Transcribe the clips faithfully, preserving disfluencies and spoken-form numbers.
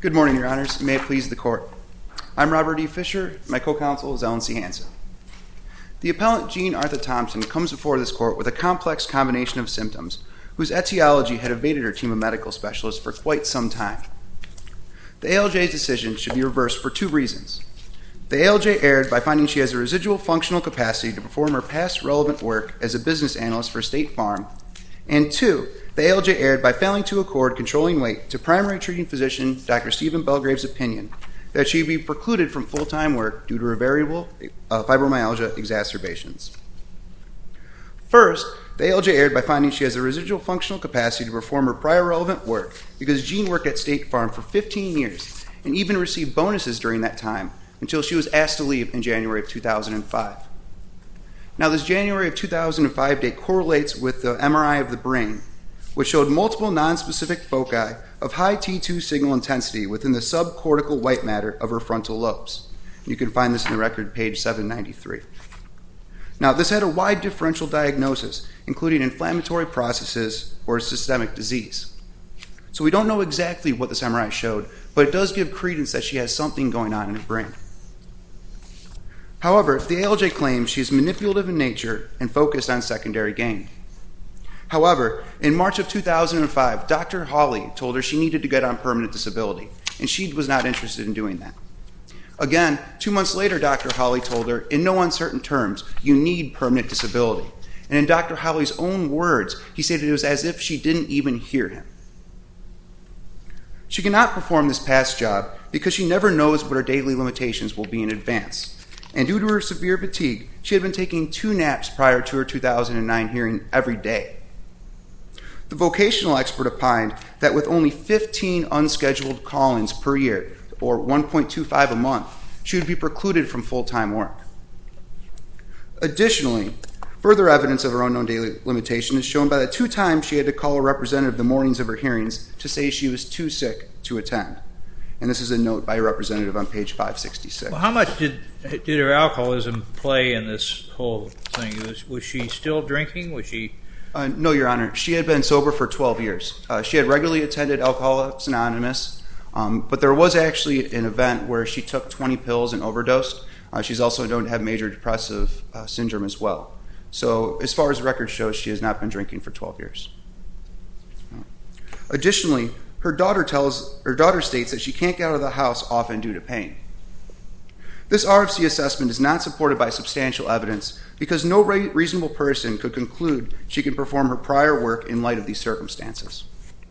Good morning, Your Honors. May it please the Court. I'm Robert E. Fisher. My co-counsel is Ellen C. Hansen. The appellant Jean Arthur Thompson comes before this Court with a complex combination of symptoms whose etiology had evaded her team of medical specialists for quite some time. The A L J's decision should be reversed for two reasons. The A L J erred by finding she has a residual functional capacity to perform her past relevant work as a business analyst for State Farm, and two, the A L J erred by failing to accord controlling weight to primary treating physician Doctor Stephen Belgrave's opinion that she be precluded from full-time work due to her variable uh, fibromyalgia exacerbations. First, the A L J erred by finding she has a residual functional capacity to perform her prior relevant work because Jean worked at State Farm for fifteen years and even received bonuses during that time until she was asked to leave in January of two thousand five. Now, this January of two thousand five date correlates with the M R I of the brain, which showed multiple nonspecific foci of high T two signal intensity within the subcortical white matter of her frontal lobes. You can find this in the record, page seven ninety-three. Now, this had a wide differential diagnosis, including inflammatory processes or systemic disease. So we don't know exactly what this M R I showed, but it does give credence that she has something going on in her brain. However, the A L J claims she is manipulative in nature and focused on secondary gain. However, in March of two thousand five, Doctor Hawley told her she needed to get on permanent disability, and she was not interested in doing that. Again, two months later, Doctor Hawley told her, in no uncertain terms, you need permanent disability. And in Doctor Hawley's own words, he stated it was as if she didn't even hear him. She cannot perform this past job because she never knows what her daily limitations will be in advance. And due to her severe fatigue, she had been taking two naps prior to her two thousand nine hearing every day. The vocational expert opined that with only fifteen unscheduled call-ins per year, or one point two five a month, she would be precluded from full-time work. Additionally, further evidence of her unknown daily limitation is shown by the two times she had to call a representative the mornings of her hearings to say she was too sick to attend. And this is a note by a representative on page five sixty-six. Well, how much did did her alcoholism play in this whole thing? Was, was she still drinking? Was she... Uh, no, Your Honor. She had been sober for twelve years. Uh, she had regularly attended Alcoholics Anonymous, um, but there was actually an event where she took twenty pills and overdosed. Uh, she's also known to have major depressive uh, syndrome as well. So as far as the record shows, she has not been drinking for twelve years. Uh, additionally, her daughter tells her daughter states that she can't get out of the house often due to pain. This R F C assessment is not supported by substantial evidence because no re- reasonable person could conclude she can perform her prior work in light of these circumstances.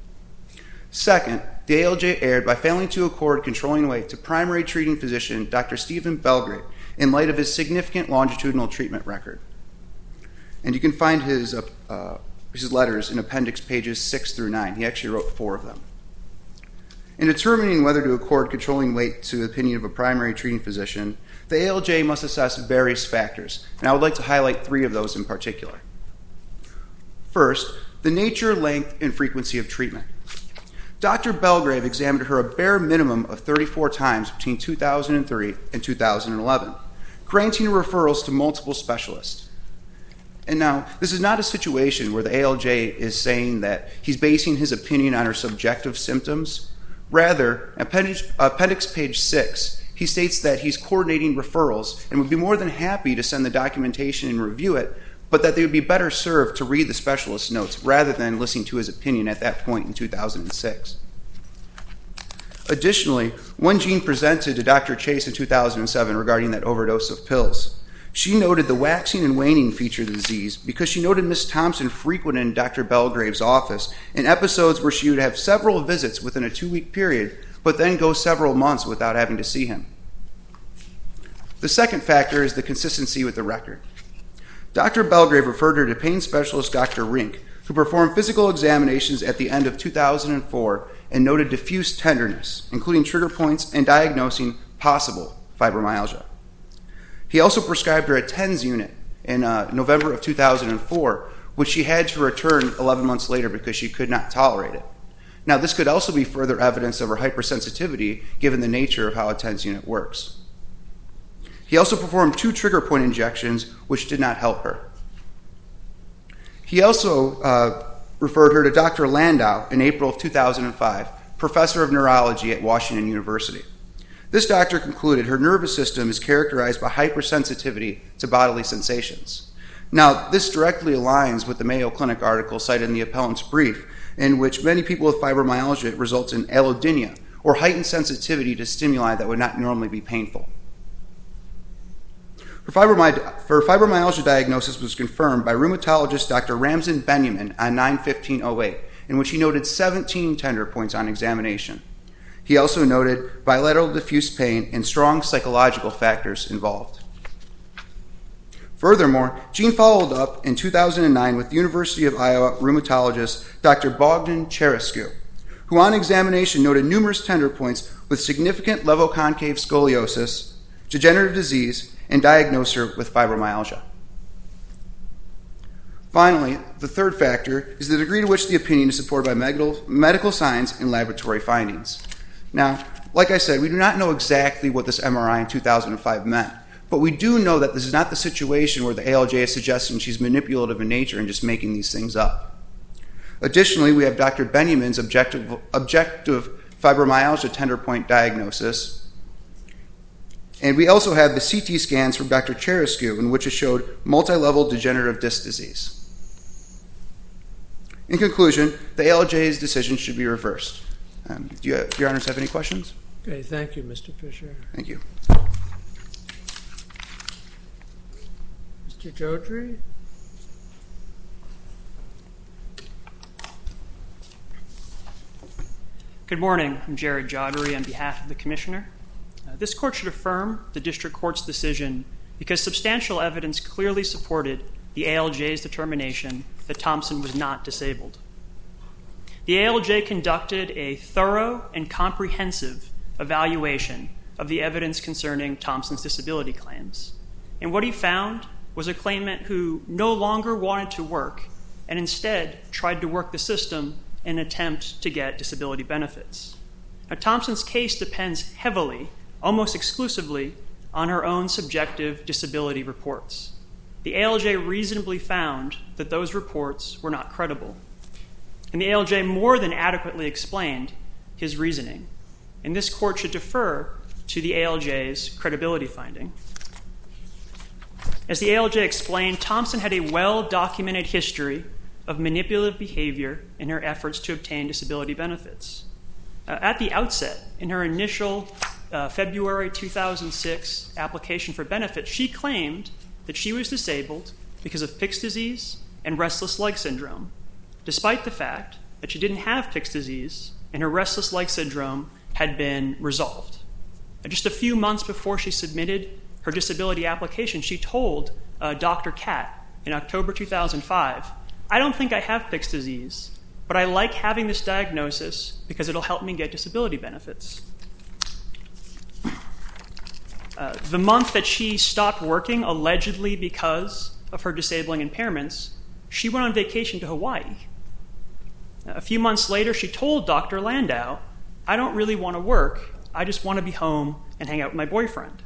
Second, the A L J erred by failing to accord controlling weight to primary treating physician Doctor Stephen Belgrave in light of his significant longitudinal treatment record. And you can find his, uh, uh, his letters in appendix pages six through nine. He actually wrote four of them. In determining whether to accord controlling weight to the opinion of a primary treating physician, the A L J must assess various factors, and I would like to highlight three of those in particular. First, the nature, length, and frequency of treatment. Doctor Belgrave examined her a bare minimum of thirty-four times between two thousand three and two thousand eleven, granting referrals to multiple specialists. And now, this is not a situation where the A L J is saying that he's basing his opinion on her subjective symptoms. Rather, appendix, appendix page six, he states that he's coordinating referrals and would be more than happy to send the documentation and review it, but that they would be better served to read the specialist's notes rather than listening to his opinion at that point in two thousand six. Additionally, when Jean presented to Doctor Chase in two thousand seven regarding that overdose of pills, she noted the waxing and waning feature of the disease because she noted Miz Thompson frequented Doctor Belgrave's office in episodes where she would have several visits within a two-week period, but then go several months without having to see him. The second factor is the consistency with the record. Doctor Belgrave referred her to pain specialist Doctor Rink, who performed physical examinations at the end of two thousand four and noted diffuse tenderness, including trigger points and diagnosing possible fibromyalgia. He also prescribed her a TENS unit in uh, November of two thousand four, which she had to return eleven months later because she could not tolerate it. Now, this could also be further evidence of her hypersensitivity given the nature of how a TENS unit works. He also performed two trigger point injections, which did not help her. He also uh, referred her to Doctor Landau in April of two thousand five, professor of neurology at Washington University. This doctor concluded her nervous system is characterized by hypersensitivity to bodily sensations. Now, this directly aligns with the Mayo Clinic article cited in the appellant's brief, in which many people with fibromyalgia results in allodynia, or heightened sensitivity to stimuli that would not normally be painful. Her fibromyalgia diagnosis was confirmed by rheumatologist Doctor Ramzan Benjamin on nine fifteen oh eight, in which he noted seventeen tender points on examination. He also noted bilateral diffuse pain and strong psychological factors involved. Furthermore, Jean followed up in two thousand nine with University of Iowa rheumatologist Doctor Bogdan Cerescu, who on examination noted numerous tender points with significant levoconcave scoliosis, degenerative disease, and diagnosed her with fibromyalgia. Finally, the third factor is the degree to which the opinion is supported by medical, medical science and laboratory findings. Now, like I said, we do not know exactly what this M R I in two thousand five meant, but we do know that this is not the situation where the A L J is suggesting she's manipulative in nature and just making these things up. Additionally, we have Doctor Benjamin's objective, objective fibromyalgia tender point diagnosis, and we also have the C T scans from Doctor Cerescu, in which it showed multi-level degenerative disc disease. In conclusion, the A L J's decision should be reversed. Um, do, you, do your honors have any questions? Okay, thank you, Mister Fisher. Thank you. Mister Chaudhry? Good morning. I'm Jared Chaudhry on behalf of the Commissioner. Uh, this court should affirm the District Court's decision because substantial evidence clearly supported the A L J's determination that Thompson was not disabled. The A L J conducted a thorough and comprehensive evaluation of the evidence concerning Thompson's disability claims. And what he found was a claimant who no longer wanted to work and instead tried to work the system in an attempt to get disability benefits. Now, Thompson's case depends heavily, almost exclusively, on her own subjective disability reports. The A L J reasonably found that those reports were not credible. And the A L J more than adequately explained his reasoning. And this court should defer to the A L J's credibility finding. As the A L J explained, Thompson had a well-documented history of manipulative behavior in her efforts to obtain disability benefits. Uh, at the outset, in her initial uh, February two thousand six application for benefits, she claimed that she was disabled because of Pick's disease and restless leg syndrome, despite the fact that she didn't have Pick's disease and her restless leg syndrome had been resolved. Just a few months before she submitted her disability application, she told uh, Doctor Catt in October two thousand five, "I don't think I have Pick's disease, but I like having this diagnosis because it'll help me get disability benefits." Uh, the month that she stopped working, allegedly because of her disabling impairments, she went on vacation to Hawaii. A few months later, she told Doctor Landau, "I don't really want to work. I just want to be home and hang out with my boyfriend."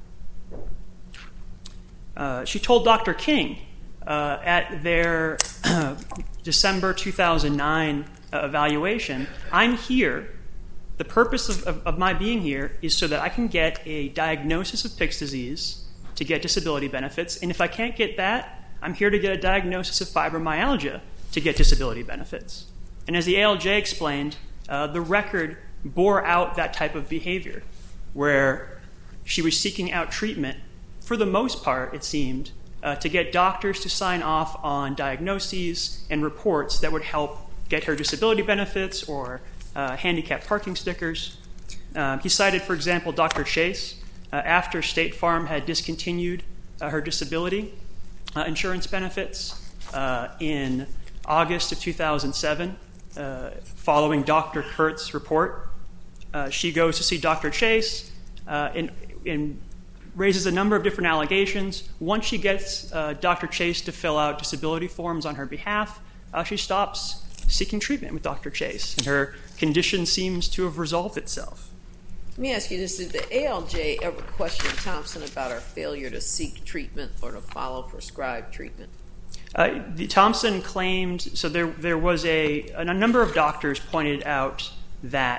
Uh, she told Doctor King uh, at their December two thousand nine uh, evaluation, "I'm here. The purpose of, of, of my being here is so that I can get a diagnosis of Pick's disease to get disability benefits. And if I can't get that, I'm here to get a diagnosis of fibromyalgia to get disability benefits." And as the A L J explained, uh, the record bore out that type of behavior, where she was seeking out treatment, for the most part, it seemed, uh, to get doctors to sign off on diagnoses and reports that would help get her disability benefits or uh, handicapped parking stickers. Uh, he cited, for example, Doctor Chase, uh, after State Farm had discontinued uh, her disability uh, insurance benefits uh, in August of two thousand seven, uh, following Doctor Kurtz's report. Uh, she goes to see Doctor Chase uh, and, and raises a number of different allegations. Once she gets uh, Doctor Chase to fill out disability forms on her behalf, uh, she stops seeking treatment with Doctor Chase, and her condition seems to have resolved itself. Let me ask you this. Did the A L J ever question Thompson about her failure to seek treatment or to follow prescribed treatment? Uh, the Thompson claimed, so there there was a, a number of doctors pointed out that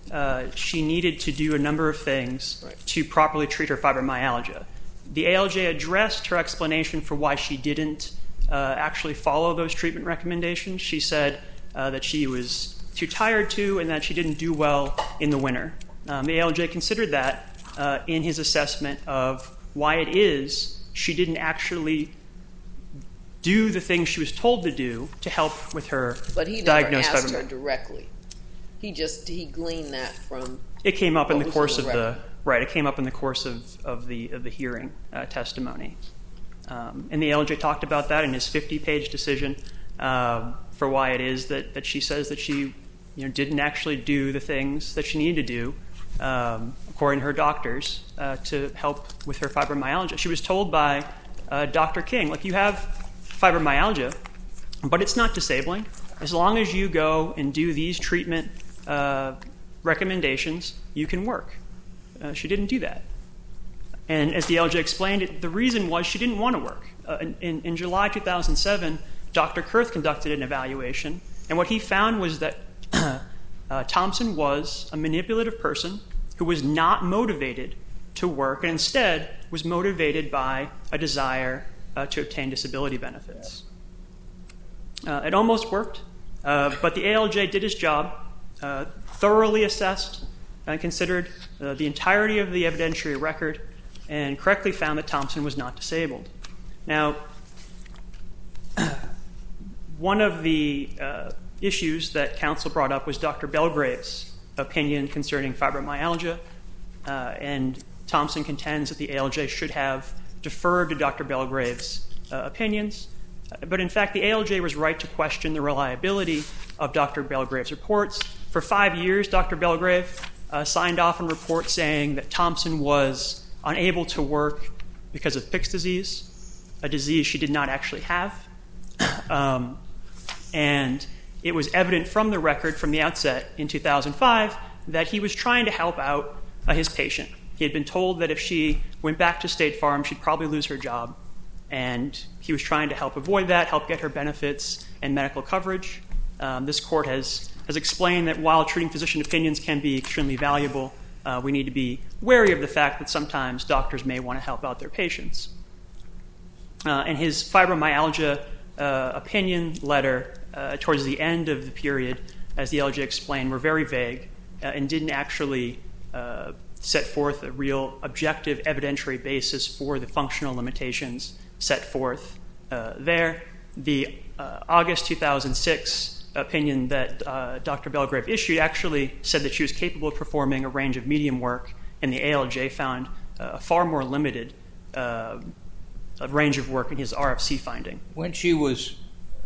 uh, she needed to do a number of things Right. to properly treat her fibromyalgia. The A L J addressed her explanation for why she didn't uh, actually follow those treatment recommendations. She said uh, that she was too tired to and that she didn't do well in the winter. Um, the A L J considered that uh, in his assessment of why it is she didn't actually do the things she was told to do to help with her But he never diagnosed asked her fibromyalgia. directly. He just he gleaned that from It came up in What the was course in of the the record? right. It came up in the course of, of the of the hearing uh, testimony, um, and the A L J talked about that in his fifty-page decision uh, for why it is that, that she says that she you know didn't actually do the things that she needed to do um, according to her doctors uh, to help with her fibromyalgia. She was told by uh, Doctor King, like, you have fibromyalgia, but it's not disabling. As long as you go and do these treatment uh, recommendations, you can work. Uh, she didn't do that. And as the L J explained it, the reason was she didn't want to work. Uh, in, in July two thousand seven, Doctor Kurth conducted an evaluation, and what he found was that uh, Thompson was a manipulative person who was not motivated to work and instead was motivated by a desire uh, to obtain disability benefits. Uh, it almost worked, uh, but the A L J did his job, uh, thoroughly assessed and considered uh, the entirety of the evidentiary record, and correctly found that Thompson was not disabled. Now, one of the uh, issues that counsel brought up was Doctor Belgrave's opinion concerning fibromyalgia, uh, and Thompson contends that the A L J should have deferred to Doctor Belgrave's uh, opinions. But in fact, the A L J was right to question the reliability of Doctor Belgrave's reports. For five years, Doctor Belgrave uh, signed off on reports saying that Thompson was unable to work because of Pick's disease, a disease she did not actually have. um, and it was evident from the record from the outset in two thousand five that he was trying to help out uh, his patient. He had been told that if she went back to State Farm, she'd probably lose her job. And he was trying to help avoid that, help get her benefits and medical coverage. Um, this court has, has explained that while treating physician opinions can be extremely valuable, uh, we need to be wary of the fact that sometimes doctors may want to help out their patients. Uh, and his fibromyalgia uh, opinion letter uh, towards the end of the period, as the L J explained, were very vague uh, and didn't actually uh, set forth a real objective evidentiary basis for the functional limitations set forth uh, there. The uh, August two thousand six opinion that uh, Doctor Belgrave issued actually said that she was capable of performing a range of medium work, and the A L J found uh, a far more limited uh, range of work in his R F C finding. When she was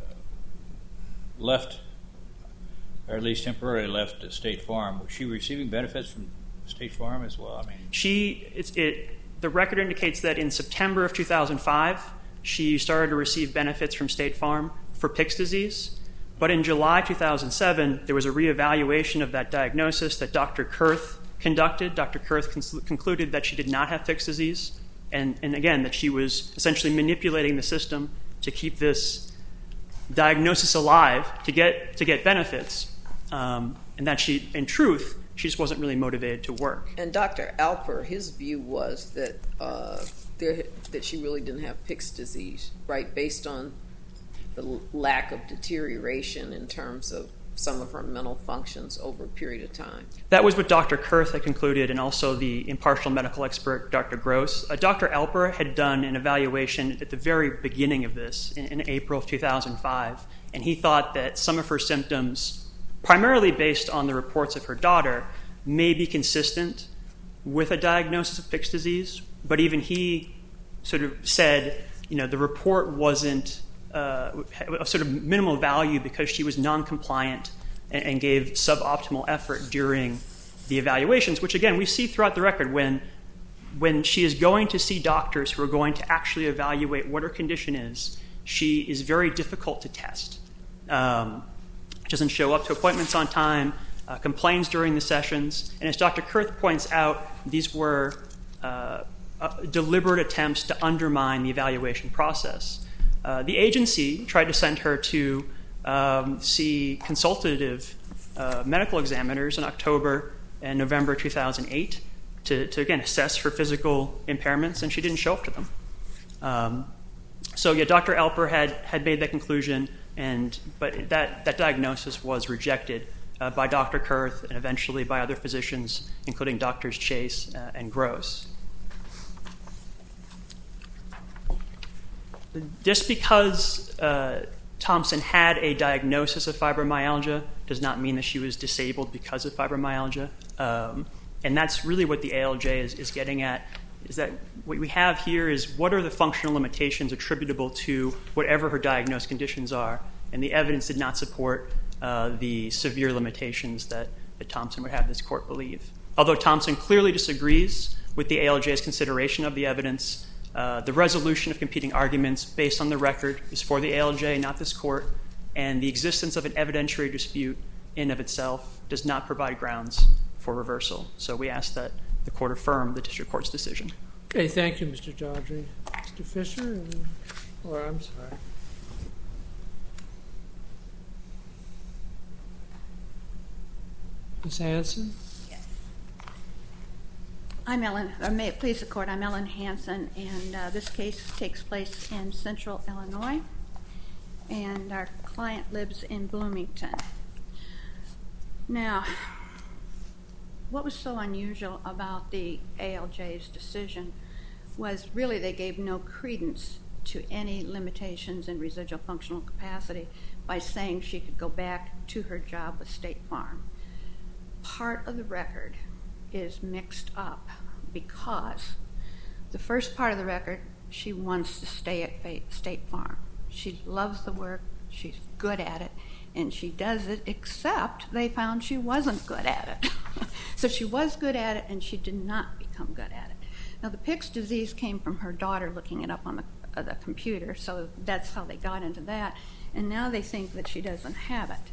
left, or at least temporarily left at State Farm, was she receiving benefits from State Farm as well? I mean, she it's, it the record indicates that in September of two thousand five, she started to receive benefits from State Farm for Pick's disease. But in July two thousand seven, there was a reevaluation of that diagnosis that Doctor Kurth conducted. Doctor Kurth con- concluded that she did not have Pick's disease, and, and again, that she was essentially manipulating the system to keep this diagnosis alive to get to get benefits, um, and that she, in truth, she just wasn't really motivated to work. And Doctor Alper, his view was that uh, there, that she really didn't have Pick's disease, right, based on the l- lack of deterioration in terms of some of her mental functions over a period of time. That was what Doctor Kurth had concluded, and also the impartial medical expert, Doctor Gross. Uh, Doctor Alper had done an evaluation at the very beginning of this, in, in April of two thousand five, and he thought that some of her symptoms, primarily based on the reports of her daughter, may be consistent with a diagnosis of Pick's disease, but even he sort of said, you know, the report wasn't uh, of sort of minimal value because she was non-compliant and, and gave suboptimal effort during the evaluations, which again, we see throughout the record when when she is going to see doctors who are going to actually evaluate what her condition is, she is very difficult to test. Um, doesn't show up to appointments on time, uh, complains during the sessions, and as Doctor Kurth points out, these were uh, uh, deliberate attempts to undermine the evaluation process. Uh, the agency tried to send her to um, see consultative uh, medical examiners in October in November two thousand eight to, to again, assess her physical impairments, and she didn't show up to them. Um, so, yeah, Doctor Alper had, had made that conclusion, and but that, that diagnosis was rejected uh, by Doctor Kurth and eventually by other physicians, including Doctors Chase uh, and Gross. Just because uh, Thompson had a diagnosis of fibromyalgia does not mean that she was disabled because of fibromyalgia. Um, and that's really what the A L J is, is getting at, is that what we have here is what are the functional limitations attributable to whatever her diagnosed conditions are. And the evidence did not support uh, the severe limitations that, that Thompson would have this court believe. Although Thompson clearly disagrees with the A L J's consideration of the evidence, Uh, the resolution of competing arguments based on the record is for the A L J, not this court, and the existence of an evidentiary dispute in of itself does not provide grounds for reversal. So we ask that the court affirm the district court's decision. Okay, thank you, Mister Daughtry. Mister Fisher, or I'm sorry. Miz Hanson? I'm Ellen, or may it please the court, I'm Ellen Hanson, and uh, this case takes place in central Illinois, and our client lives in Bloomington. Now, what was so unusual about the A L J's decision was really they gave no credence to any limitations in residual functional capacity by saying she could go back to her job with State Farm. Part of the record is mixed up because the first part of the record, she wants to stay at State Farm. She loves the work, she's good at it, and she does it, except they found she wasn't good at it. So she was good at it, and she did not become good at it. Now, the Pick's disease came from her daughter looking it up on the, uh, the computer, so that's how they got into that, and now they think that she doesn't have it.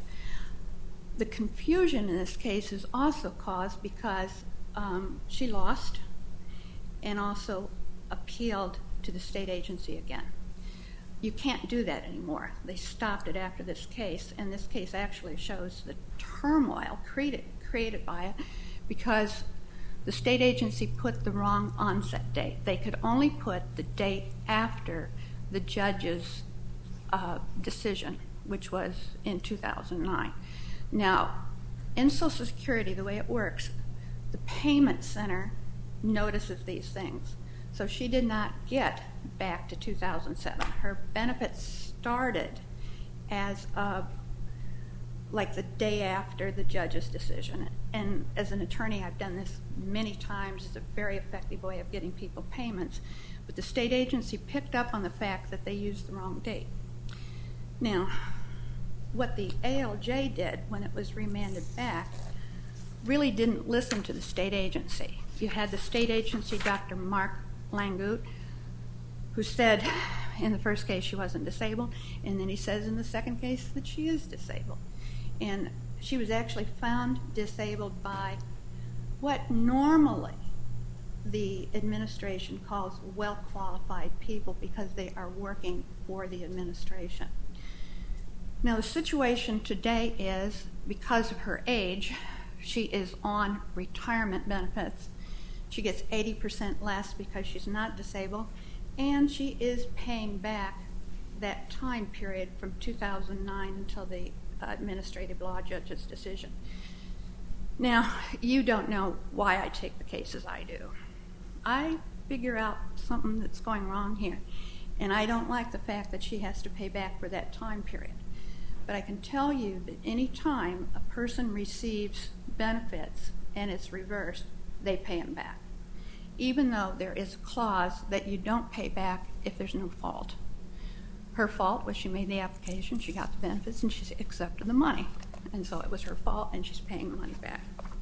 The confusion in this case is also caused because um, she lost and also appealed to the state agency again. You can't do that anymore. They stopped it after this case, and this case actually shows the turmoil created, created by it because the state agency put the wrong onset date. They could only put the date after the judge's uh, decision, which was in two thousand nine. Now, in Social Security, the way it works, the payment center notices these things. So she did not get back to two thousand seven. Her benefits started as of like the day after the judge's decision. And as an attorney, I've done this many times. It's a very effective way of getting people payments. But the state agency picked up on the fact that they used the wrong date. Now, what the A L J did when it was remanded back really didn't listen to the state agency. You had the state agency, Doctor Mark Langut, who said in the first case she wasn't disabled, and then he says in the second case that she is disabled. And she was actually found disabled by what normally the administration calls well-qualified people because they are working for the administration. Now, the situation today is, because of her age, she is on retirement benefits. She gets eighty percent less because she's not disabled, and she is paying back that time period from two thousand nine until the uh, administrative law judge's decision. Now, you don't know why I take the cases I do. I figure out something that's going wrong here, and I don't like the fact that she has to pay back for that time period. But I can tell you that any time a person receives benefits and it's reversed, they pay them back, even though there is a clause that you don't pay back if there's no fault. Her fault was she made the application, she got the benefits, and she accepted the money. And so it was her fault, and she's paying the money back.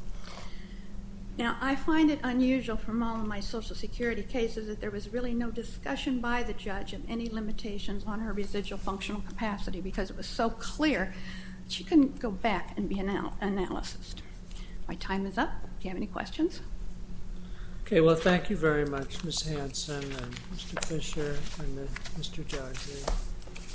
Now, I find it unusual from all of my Social Security cases that there was really no discussion by the judge of any limitations on her residual functional capacity because it was so clear that she couldn't go back and be an anal- analyst. My time is up. Do you have any questions? Okay, well, thank you very much, Miz Hanson and Mister Fisher and Mister Daughtry.